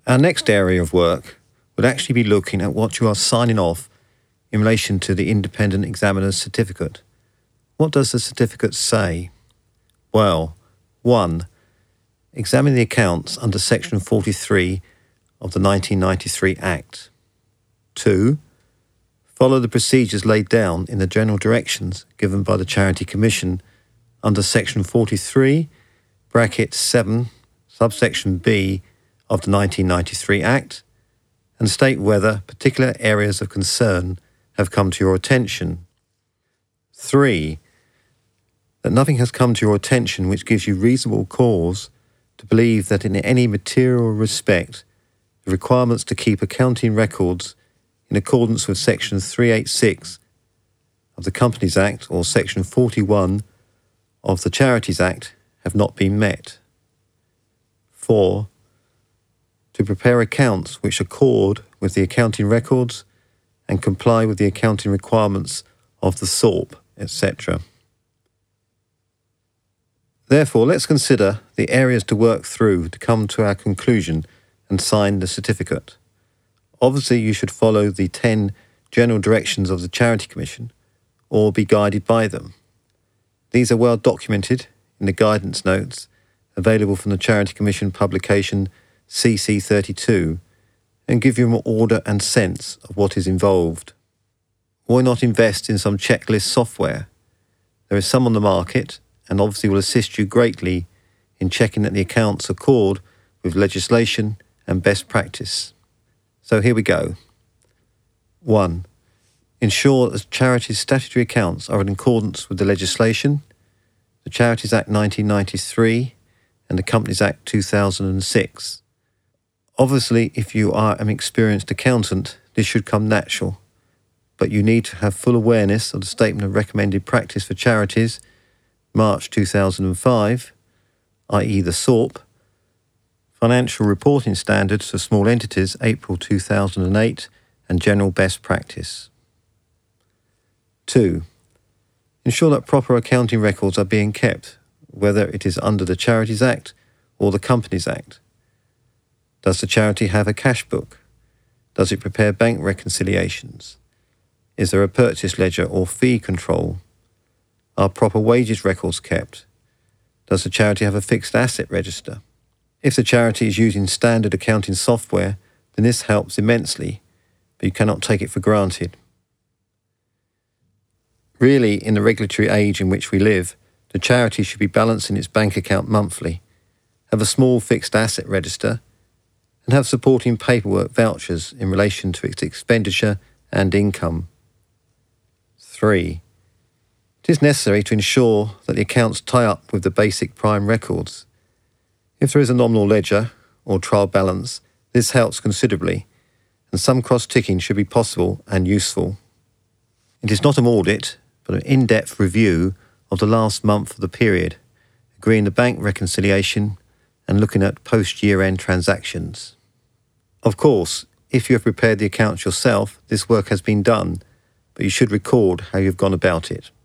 Our next area of work would actually be looking at what you are signing off in relation to the independent examiner's certificate. What does the certificate say? Well, 1. Examine the accounts under Section 43 of the 1993 Act. 2. Follow the procedures laid down in the general directions given by the Charity Commission under Section 43, bracket 7, subsection B of the 1993 Act, and state whether particular areas of concern have come to your attention. 3. That nothing has come to your attention which gives you reasonable cause to believe that in any material respect the requirements to keep accounting records in accordance with Section 386 of the Companies Act or Section 41 of the Charities Act have not been met. 4. To prepare accounts which accord with the accounting records and comply with the accounting requirements of the SORP, etc. Therefore, let's consider the areas to work through to come to our conclusion and sign the certificate. Obviously, you should follow the 10 general directions of the Charity Commission or be guided by them. These are well documented in the guidance notes available from the Charity Commission publication CC32 and give you an order and sense of what is involved. Why not invest in some checklist software? There is some on the market and obviously will assist you greatly in checking that the accounts accord with legislation and best practice. So here we go. 1. Ensure that the charity's statutory accounts are in accordance with the legislation, the Charities Act 1993 and the Companies Act 2006. Obviously, if you are an experienced accountant, this should come natural, but you need to have full awareness of the Statement of Recommended Practice for Charities, March 2005, i.e. the SORP, Financial Reporting Standards for Small Entities, April 2008, and General Best Practice. 2. Ensure that proper accounting records are being kept, whether it is under the Charities Act or the Companies Act. Does the charity have a cash book? Does it prepare bank reconciliations? Is there a purchase ledger or fee control? Are proper wages records kept? Does the charity have a fixed asset register? If the charity is using standard accounting software, then this helps immensely, but you cannot take it for granted. Really, in the regulatory age in which we live, the charity should be balancing its bank account monthly, have a small fixed asset register, and have supporting paperwork vouchers in relation to its expenditure and income. 3. It is necessary to ensure that the accounts tie up with the basic prime records. If there is a nominal ledger or trial balance, this helps considerably, and some cross-ticking should be possible and useful. It is not an audit, but an in-depth review of the last month of the period, agreeing the bank reconciliation and looking at post-year-end transactions. Of course, if you have prepared the accounts yourself, this work has been done, but you should record how you have gone about it.